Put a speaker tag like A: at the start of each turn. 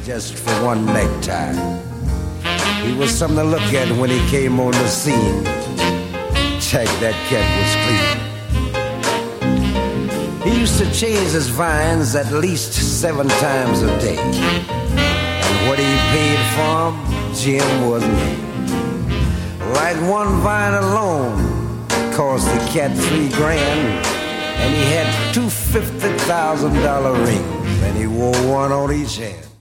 A: just for one necktie. He was something to look at when he came on the scene. Check, that cat was clean. He used to change his vines at least 7 times a day. And what he paid for 'em, Jim was me. Like one vine alone cost the cat $3,000, and he had two $50,000 rings, and he wore one on each hand.